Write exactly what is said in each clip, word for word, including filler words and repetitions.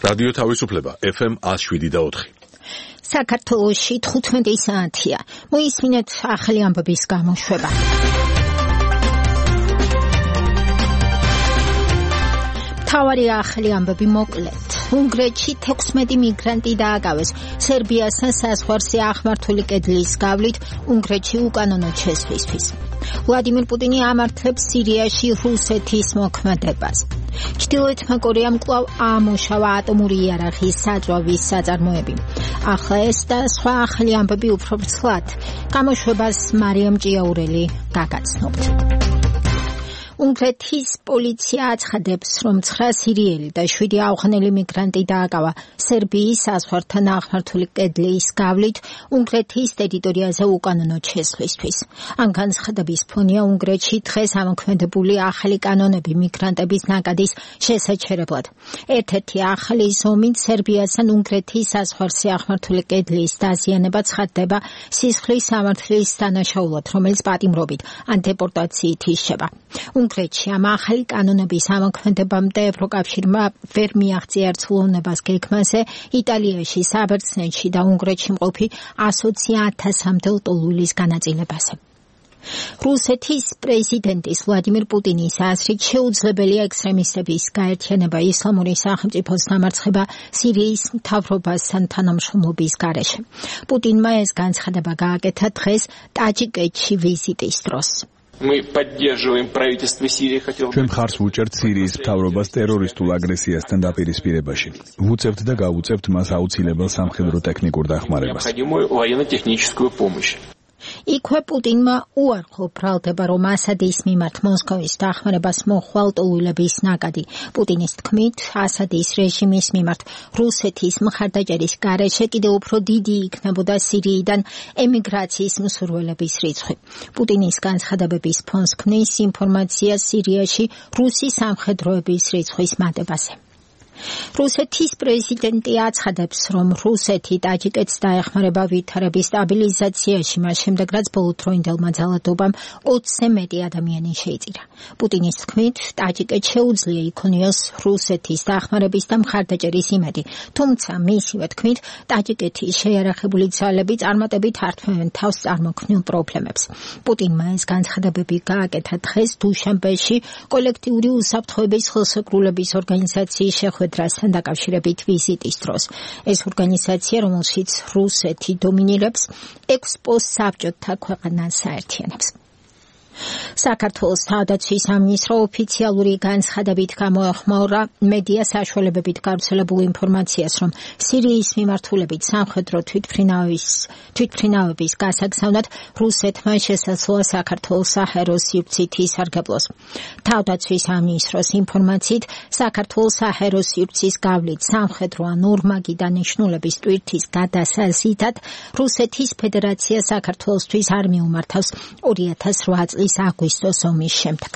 რადიო თავისუფლება ეფ ემ one oh seven და four. საქართველოში თხუთმეტი საათია. მოისმინეთ ახალი ამბების გამოშვება. მთავარი ახალი ამბები მოკლედ. უნგრეთში თექვსმეტი მიგრანტი დააკავეს სერბიასთან საზღვარზე აღმართული კედლის გავლით უნგრეთში უკანონო შესვლისთვის. ვლადიმერ პუტინი ამართლებს სირიაში რუსეთის მოქმედებას. ჩრდილოეთმა კორეამ კვლავ აამოშავა ატომური იარაღის საწვავის საწარმოები. ახლა ეს და სხვა ახალი ამბები უფრო ვრცლად. გამოშვებას მარიამ ჭიაურელი გაგაცნობთ. უნგრეთის პოლიცია აცხადებს, რომ ცხრა სირიელი და შვიდი ავღანელი მიგრანტი დააკავა სერბიის საზღვართან აღმართული კედლის გავლით უნგრეთის ტერიტორიაზე უკანონო შესვლისთვის. ამ განცხადების ფონია უნგრეთში დღეს ამოქმედებული ახალი კანონები მიგრანტების ნაკადის შესაჩერებლად. ერთ-ერთი ახალი ზომით სერბიასთან უნგრეთის საზღვარზე აღმართული კედლის დაზიანება ცხადდება სისხლის სამართლის დანაშაულად, რომელიც პატიმრობით ან დეპორტაციით იშება. უნგრეთში ამ ახალი კანონების ამოქმედებამდე ევროკავშირმა ვერ მიაღწია ერთსულოვნებას გეგმაზე იტალიაში, საბერძნეთში და უნგრეთში მყოფი ასოცი ათასამდე ლტოლვილის განაწილებაზე. რუსეთის პრეზიდენტის ვლადიმერ პუტინის აზრით შეუძლებელია ექსტრემისტების გაერთიანება ისლამური სახელმწიფოს დამარცხება სირიის მთავრობასთან თანამშრომლობის გარეშე. პუტინმა ეს განცხადება გააკეთა დღეს ტაჯიკეთში ვიზიტის დროს. Мы поддерживаем правительство Сирии, хотел бы. Ჩვენ ხარს ვუჭერთ სირიის მთავრობას ტერორისტულ აგრესიასთან დაპირისპირებაში. ვუწევთ და გავუწევთ მას აუცილებელ სამხედრო ტექნიკურ დახმარებას. Необходимую военно-техническую помощь. იქვე პუტინმა უარყო ბრალდება, რომ ასადის მიმართ მოსკოვის დახმარებას მოხვალ ლტოლვილების ნაკადი. პუტინის თქმით, ასადის რეჟიმის მიმართ რუსეთის მხარდაჭერის გარეშე კიდევ უფრო დიდი იქნებოდა სირიიდან ემიგრაციის მსურველების რიცხვი. პუტინის განცხადებების ფონს ქმნის ინფორმაცია სირიაში რუსი სამხედროების რიცხვის მატებაზე. რუსეთის პრეზიდენტი აცხადებს, რომ რუსეთი ტაჯიკეთს დაეხმარება ვითარების სტაბილიზაციაში, მას შემდეგ რაც ბოლოდროინდელმა ძალადობამ ოცზე მეტი ადამიანი შეიწირა. პუტინის თქმით, ტაჯიკეთს შეუძლია იქონიოს რუსეთის დახმარების და მხარდაჭერის იმედი, თუმცა მისივე თქმით, ტაჯიკეთის შეიარაღებული ძალები წარმატებით ართმევენ თავს წარმოქმნილ პრობლემებს. პუტინმა ეს განცხადებები გააკეთა დღეს დუშანბეში კოლექტიური უსაფრთხოების ხელშეკრულების ორგანიზაციის შეხვედრაზე დრასთან დაკავშირებით ვიზიტის დროს. ეს ორგანიზაცია, რომელშიც რუსეთი დომინირებს, ექვს პოსტსაბჭოთა ქვეყანას საერთიანებს. საქართველოს თავდაცვის სამინისტრო ოფიციალური განცხადებით გამოეხმაურა მედია საშუალებებით გავრცელებულ ინფორმაციას, რომ სირიის მიმართულებით სამხედრო თვითმფრინავის თვითმფრინავების გასაგზავნად რუსეთმა შესაძლოა საქართველოს საჰაერო სივრცით ისარგებლოს. თავდაცვის სამინისტროს ინფორმაციით, საქართველოს საჰაერო სივრცის გავლით სამხედრო ან ორმაგი დანიშნულების ტვირთის გადასაზიდად რუსეთის ფედერაცია საქართველოსთვის არ მიუმართავს ორი ათას ოთხ წლის აგვისტოს ომის შემდეგ.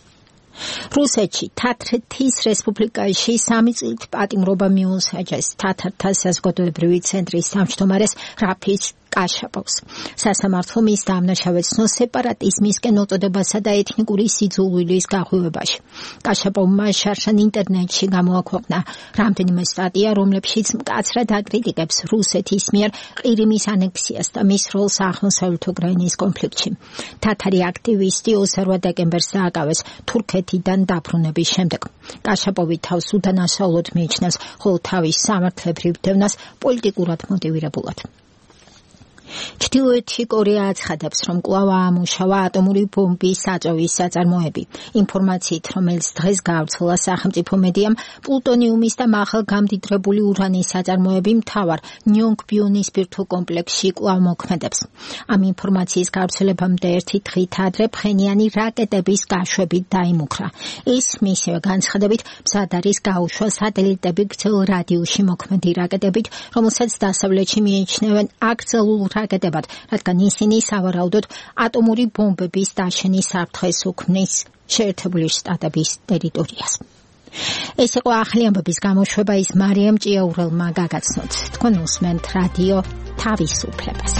რუსეთში თათრეთის რესპუბლიკაში სამი წლით პატიმრობა მიუსაჯეს თათართა საზოგადოებრივი ცენტრის თავმჯდომარეს რაფის კაშაპოვს. სასამართლო მის დამნაშავედ ცნო სეპარატიზმისკენ მოწოდებასა და ეთნიკური სიძულვილის გაღვივებაში. კაშაპოვმა შარშან ინტერნეტში გამოაქვეყნა რამდენიმე სტატია, რომლებშიც მკაცრად აკრიტიკებს რუსეთის მიერ ყირიმის ანექსიას და მის როლს აღმოსავლეთ უკრაინის კონფლიქტში. თათარი აქტივისტი ოცდაოთხ დეკემბერს დააკავეს თურქეთიდან დაბრუნების შემდეგ. კაშაპოვი თავს უდანაშაულოდ მიიჩნევს, ხოლო თავის სამართლებრივ დევნას პოლიტიკურად მოტივირებულად. ჩრდილოეთი კორეა აცხადებს, რომ კვლავ აამოშავა ატომური ბომბის საწვავის საწარმოები. ინფორმაციით, რომელიც დღეს გავრცელა სახელმწიფო მედიამ, პლუტონიუმის და მაღალგამდიდრებული ურანის საწარმოები მთავარ ნიონგბიონის ბირთვულ კომპლექსში კვლავ მოქმედებს. ამ ინფორმაციის გავრცელებამდე ერთი დღით ადრე ფხენიანი რაკეტების გაშვებით დაიმუქრა. ის მისივე განცხადებით მზად არის გაუშვა სატელიტები გრძელ რადიუსში მოქმედი რაკეტებით, რომელსაც დასავლეთში მიიჩნევენ აკრძალულ რაკეტებად, რადგან ისინი სავარაუდოდ ატომური ბომბების დაშენის საფრთხეს უქმნის შეერთებული შტატების ტერიტორიას. ეს იყო ახალი ამბების გამოშვება, ის მარიამ ჭიაურელმა გაგაცნოთ. თქვენ უსმენთ რადიო თავისუფლებას.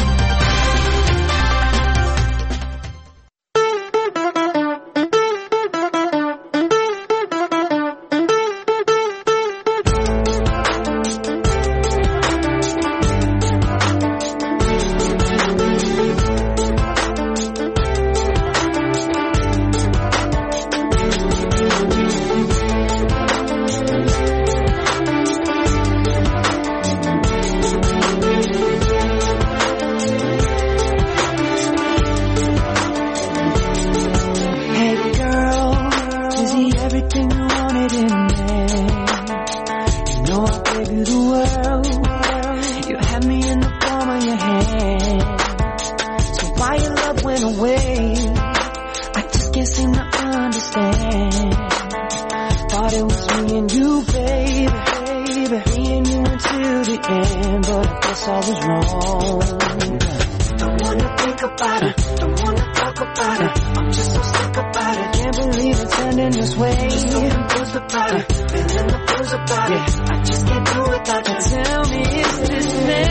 I just can't seem to understand. Thought it was me and you, baby, baby, me and you until the end, but I guess I was wrong. Don't wanna think about it, don't wanna talk about it. I'm just so sick about it. Can't believe it's ending this way. Just so confused about it, feeling the blues about it. I just can't do it without you. Tell me, is this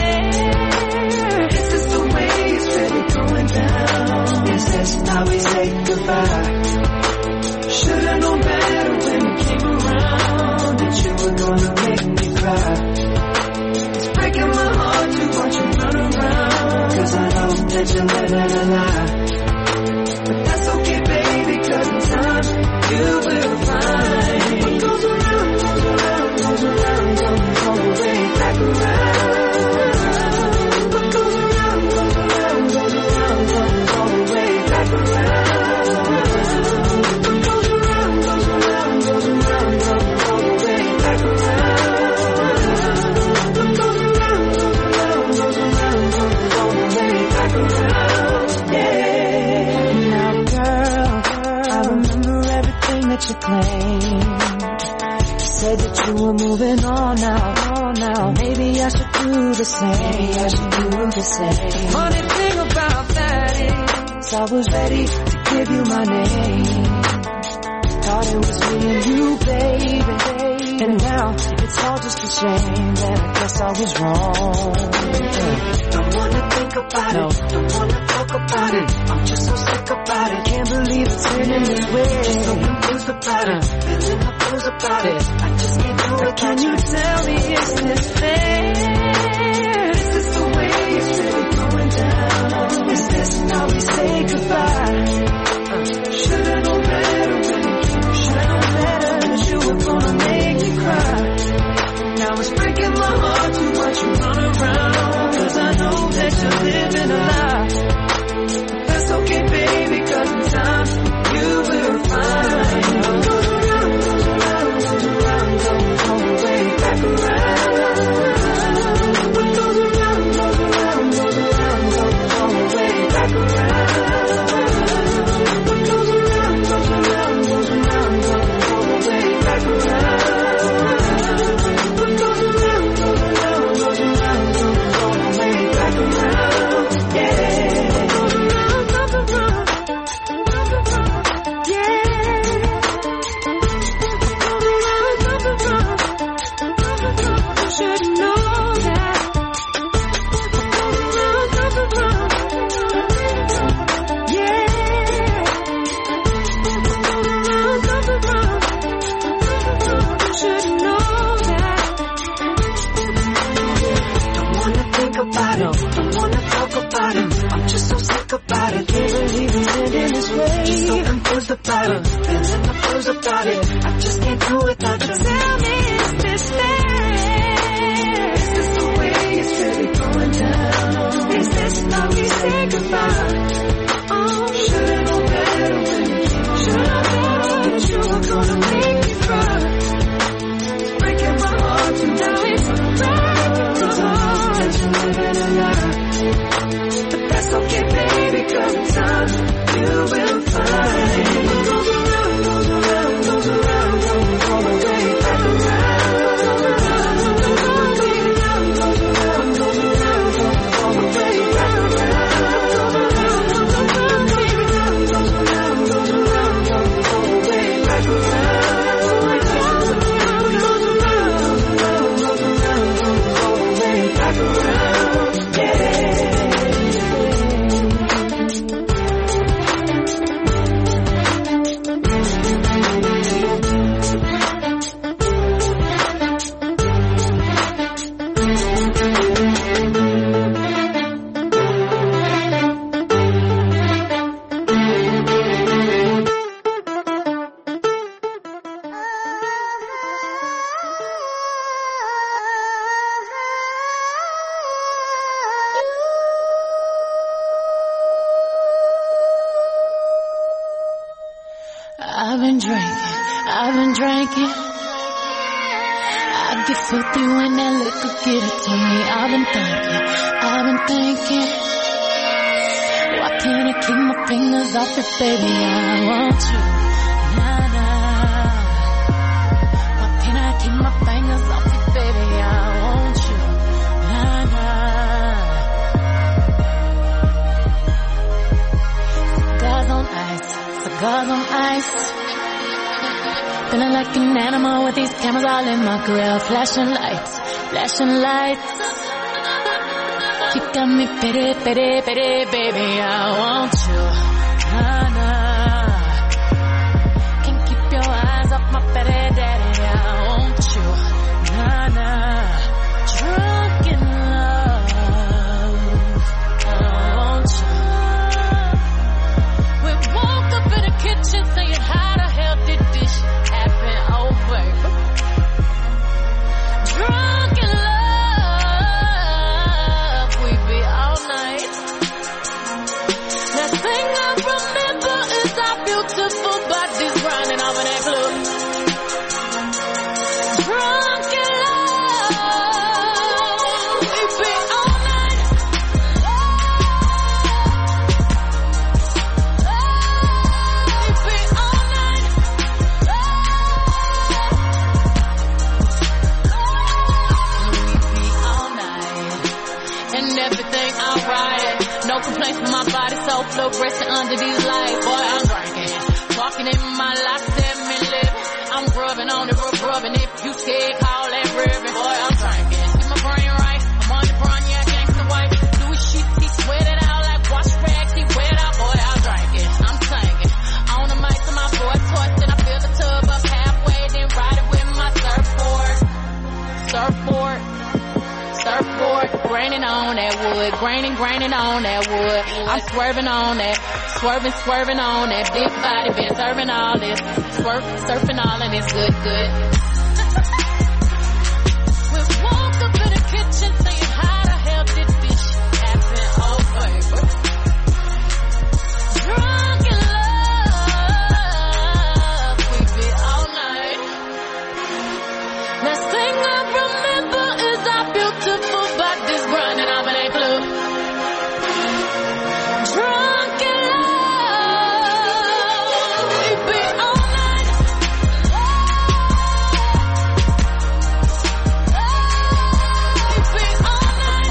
fair? Is this the way it's really going down? Is this how we say goodbye? Should've known better when you came around that you were gonna make me cry. It's breaking my heart to watch you run around, 'cause I know that you're living a lie. But that's okay, baby, 'cause in time you will find. What goes around, goes around, goes around, don't go way back around. What goes around, goes around, goes around, don't go way back around. What goes around, goes around, goes around, don't go way back around. What goes around, goes around, goes around, don't go way back around. Yeah. Now, girl, I remember everything that you claimed. You said that you were moving on now, on now. Maybe I should do the same. Maybe I should do the same. Funny thing about that is, I was ready to give you my name. Thought it was me and you, baby, and now it's all just a shame that I guess I was wrong. Don't wanna think about no. it, don't wanna talk about it. I'm just so sick about it. Can't believe it's ending this way. So confused about it, feeling the blues about it. I just can't do it. Can you tell me, is this fair? Is this the way it's really going down? Is this how we say goodbye? Should've known better when you came. Should've known better that you were gonna make me cry. Now it's breaking my heart to watch you run around, 'cause I know that you're living a lie. That's okay, baby, 'cause in time you will find. What goes around, goes around, goes around, don't go way back around. What goes around, goes around, goes around, don't go way back around. What goes around, goes around, goes around, don't go way back around. What goes around, goes around, goes around, don't go way back around. Yeah. Goes around, goes around, goes around. Yeah. Goes around, goes around, goes around. You should know that. Goes around, goes around. Yeah. Goes around, goes around. You should know that. Don't wanna think about it, don't wanna talk about it. I'm just so sick about it. Can't believe it's ending this way. Just so confused about it, feeling the blues about it. I just can't do it without you. Tell me, is this fair? Is this the way it's really going down? Is this how we say goodbye? Oh, should've known better when you came. Should've known that you were gonna make me cry. It's breaking my heart to now it's breaking my heart that you're living a lie. But that's okay, baby, 'cause in time you will find. What goes around, goes around, goes around, don't go way back around. What goes around, goes around, goes around, don't go way back around. What goes around, goes around, goes around, don't go way back around. What goes around, goes around, goes around, don't go way back around. Yeah. I've been drinking, I've been drinking. I get filthy when that liquor get it to me. I've been thinking, I've been thinking. Why can't I keep my fingers off it, baby? I want you. Nah, nah. Why can't I keep my fingers off it, baby? I want you. Nah, nah. Cigars on ice, cigars on ice. Feeling like an animal with these cameras all in my grill. Flashing lights, flashing lights. You got me pity, pity, pity, baby, I want you. Nah, nah. Can't keep your eyes off my pity, daddy, I want you. Nah, nah. Drunk in love, I want you. We woke up in the kitchen saying, how the hell did this happen? Oh, baby. Drunk in love. Beautiful bodies running over that club. Drunk in love, we be all night. We be all night. We be all night. And everything alright. No complaints from my body, so fluorescent under these lights. Boy, I'm drinking. Walking in my life, let me live. I'm grubbing on the rub, rubbing. If you scared, call that ribbon. Boy, I'm drinking. Keep my brain right. I'm on the brown, yeah, gangsta white. Louis shit, he sweat it out like wash rags. He wet out, boy, I'm drinking. I'm singing. On the mic to my boy toys, then I fill the tub up halfway, then ride it with my surfboard. Surfboard. Surfboard, graining on that wood, graining, graining on that wood. I'm swerving on that, swerving, swerving on that big body, been serving all this, swerve, surfing all and it's good, good. We woke up in the kitchen saying, how the hell did this shit happen? Oh, baby. Drunk in love, we be all night. Last thing I remember is our beautiful bodies running off in a club. Drunk in love, we be all night. We be all night.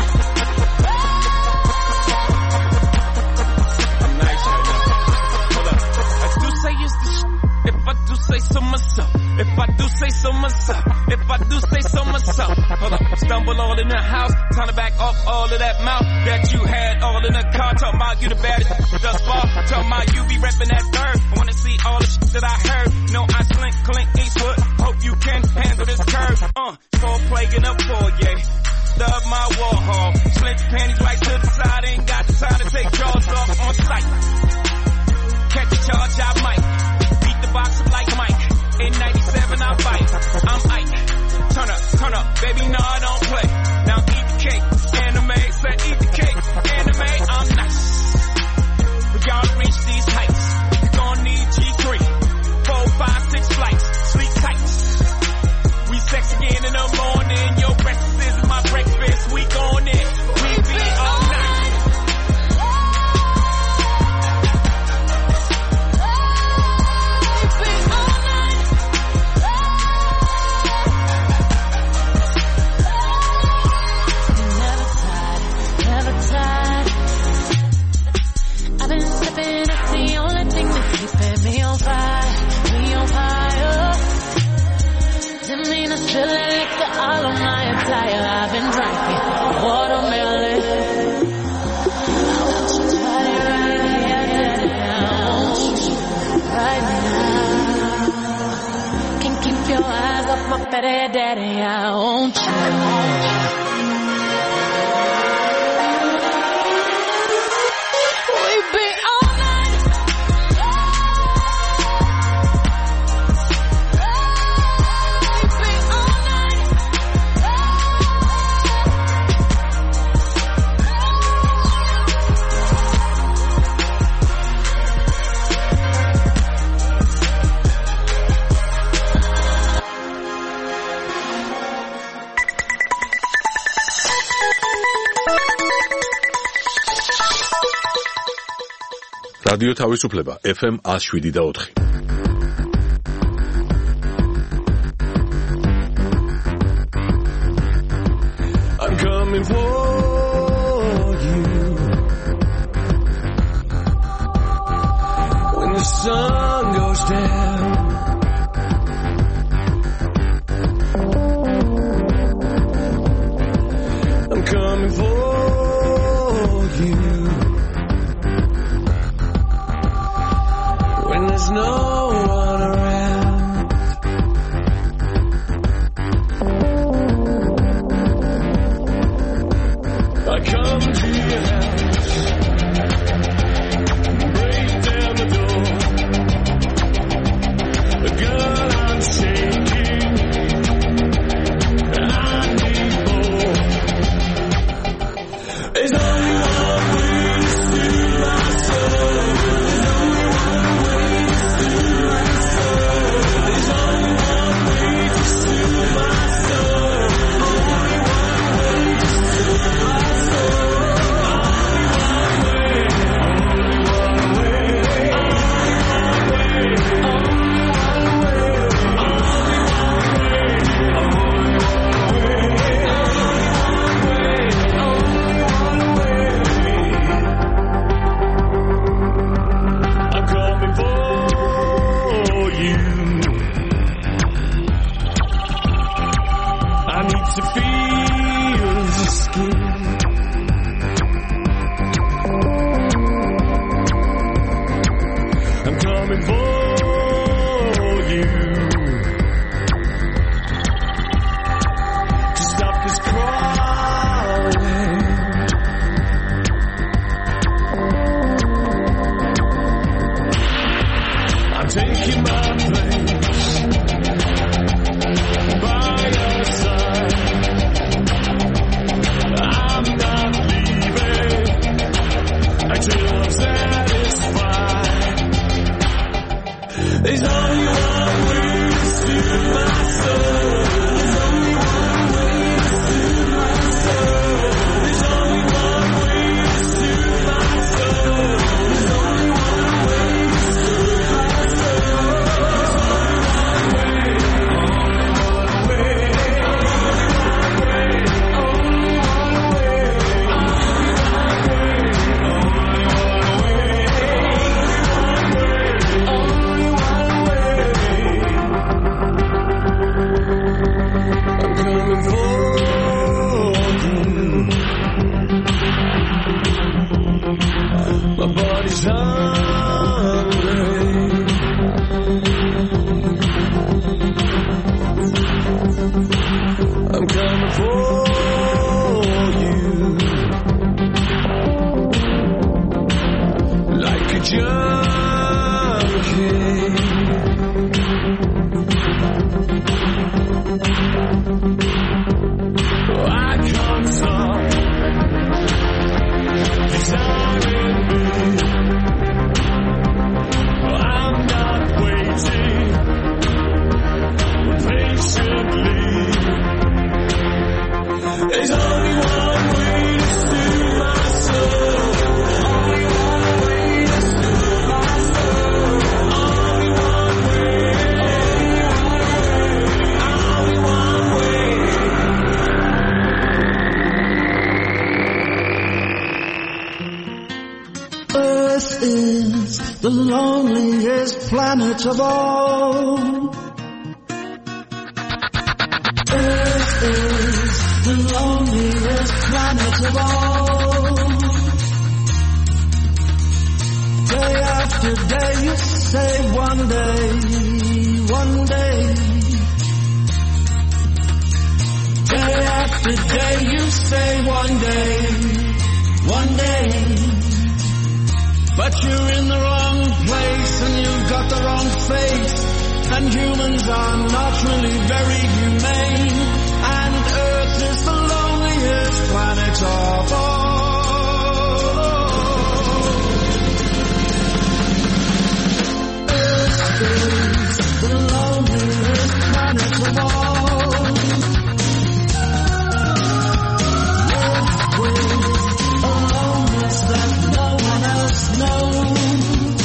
I'm nice right now. Hold up. I do say it's the sh- if I do say so myself. If I do say so myself. If I do say so myself. Hold up. Stumble all in the house. Time to back off all of that mouth that you had all in the car. Talking about you the baddest thus far. Talking about you be repping that bird. I wanna see all the shit that I heard. No, I slink, Clint Eastwood. Hope you can handle this curve. Uh, full plague in a foyer. Love my Warhol. Slint your panties right to the side. Ain't got the time to take jaws off on sight. Catch a charge, I might. Beat the box up like Mike. In ninety-seven, I fight. I'm Ike. Turn up, turn up, baby, no, I don't play. Now eat the cake, anime, said eat the cake, anime, I'm nice. We gotta reach these heights. You gon' need G three, four, five, six flights, sleep tight. We sex again in the morning, your breakfast is my breakfast, we gon' in, we be all night. Spilling liquor all on my attire. I've been drinking watermelon. I want you tight right now. Can't keep your eyes off my fatty daddy. I want you. We be all night. რადიო თავისუფლება ეფ ემ one oh seven და four. I'm coming for you when the sun goes down. I'm coming for you when there's no one around. I come to your house, break down the door. Girl, I'm shaking, I need more. There's only one way to soothe my soul. There's only one way to soothe my soul. There's only one way to soothe my soul. Only one way to soothe my soul. Only one way. Only one way. Only one way. I'm coming for you. I need to feel your skin. I'm coming for you to stop this crawling. I'm taking my place by your side. I'm not leaving until I'm satisfied. There's only one way to soothe my soul. There's only one way to soothe my soul. There's only one way to soothe my soul. There's only one way to soothe my soul. There's only one way. Only one way. Only one way. Only one way. I'm coming for you. My body's hungry. I'm coming for you like a junkie. I can't stop desiring me. I'm not waiting patiently. There's only one way to soothe my soul. Only one way to soothe my soul. Only one way. Only one way. Earth is the loneliest planet of all. Earth is the loneliest planet of all. Day after day you say one day, one day. Day after day you say one day, one day. But you're in the wrong place and you've got the wrong face. And humans are not really very humane. And Earth is the loneliest planet of all. Earth is the loneliest planet of all. Live with a loneliness that no one else knows.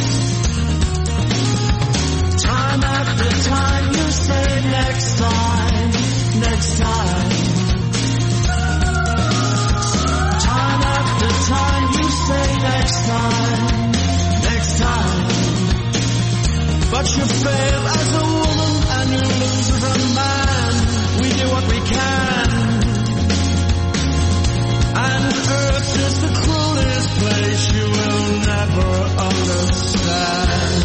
yourself as a woman and you lose as a man. We do what we can. And Earth is the cruelest place you will never understand.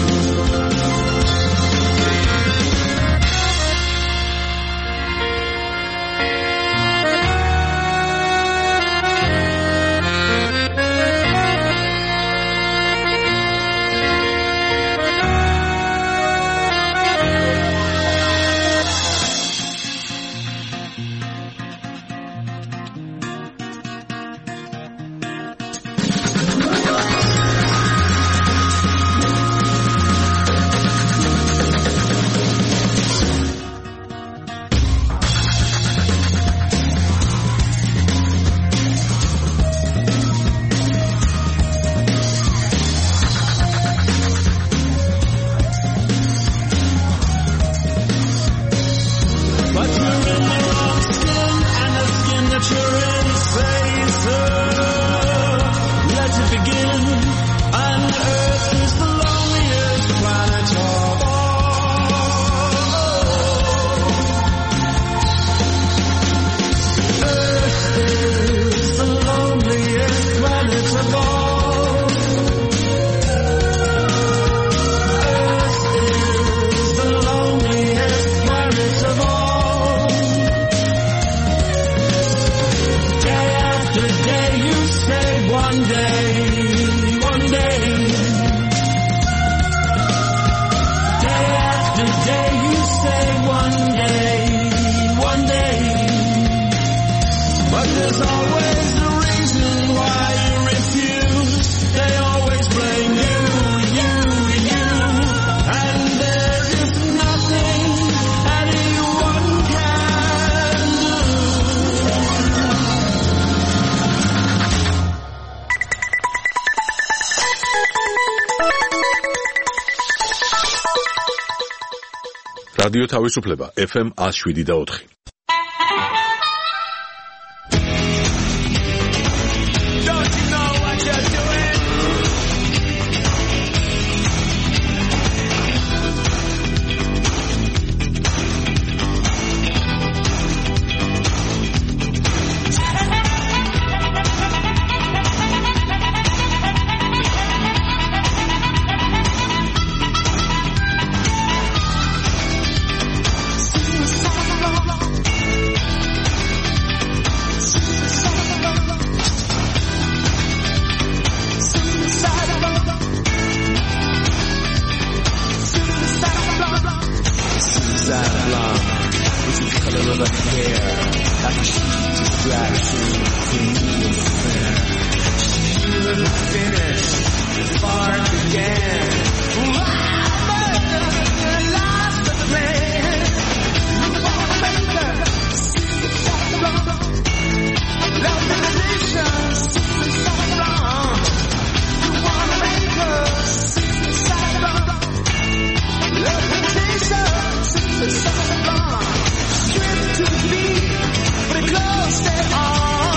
რადიო თავისუფლება ეფ ემ one oh seven და four.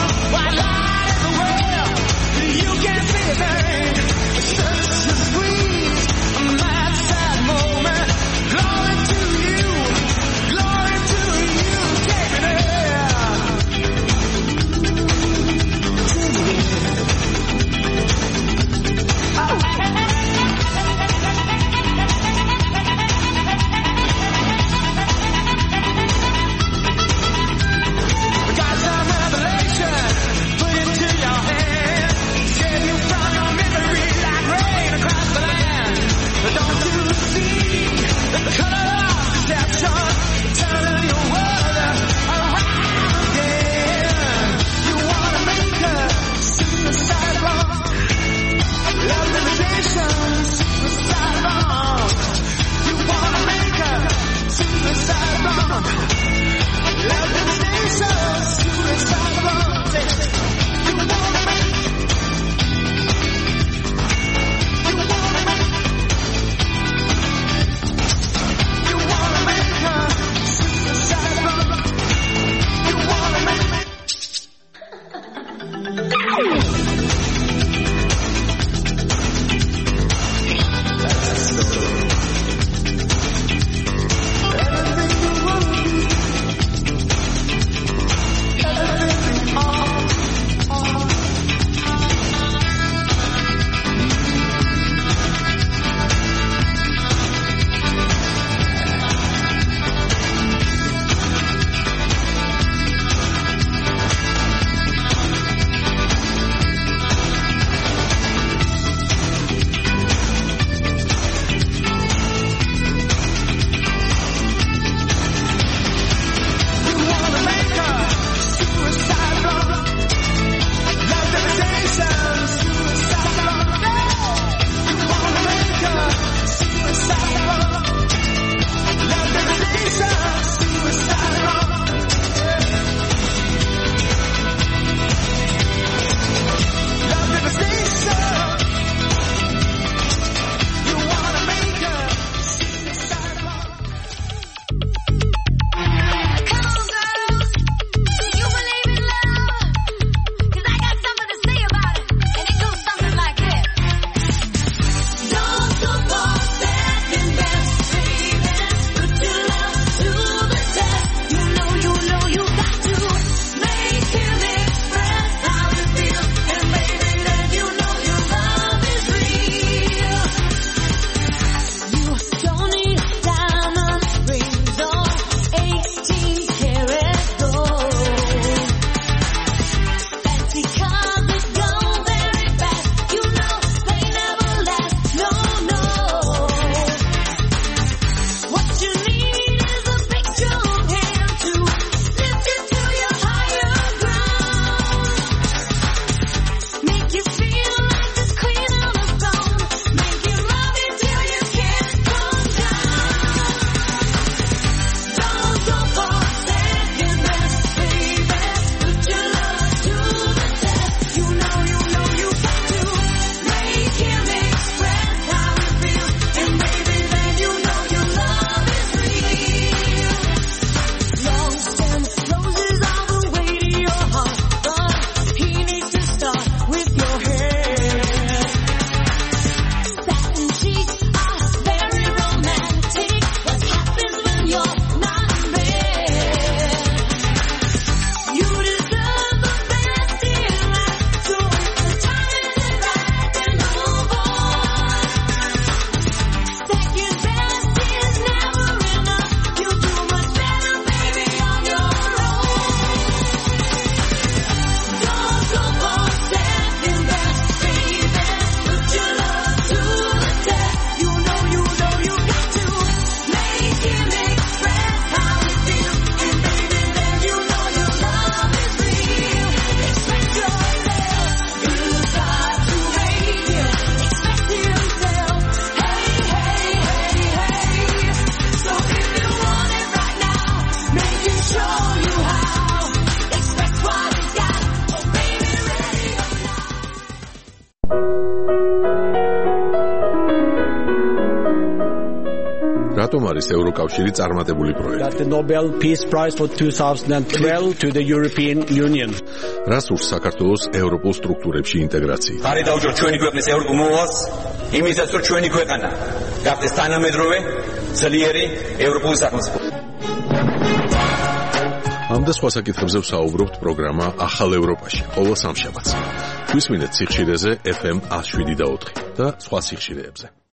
Sweet. რატომ არის ევროკავშირი წარმატებული პროექტი? The Nobel Peace Prize for twenty twelve to the European Union. რას ურს საქართველოს ევროპულ სტრუქტურებში ინტეგრაცია? ხარი დაუჯო ჩვენი ქვეყნის ევროპულ მოვალს, იმისაც რომ ჩვენი ქვეყანა გახდეს თანამედროვე, ძლიერი ევროპული სახელმწიფო. ამ და სხვა საკითხებზე ვსაუბრობთ პროგრამა ახალ ევროპაში ყოველ სამშაბათს. გვისმინეთ სიხშირეზე ეფ ემ one oh seven და ოთხი და სხვა სიხშირეებზე.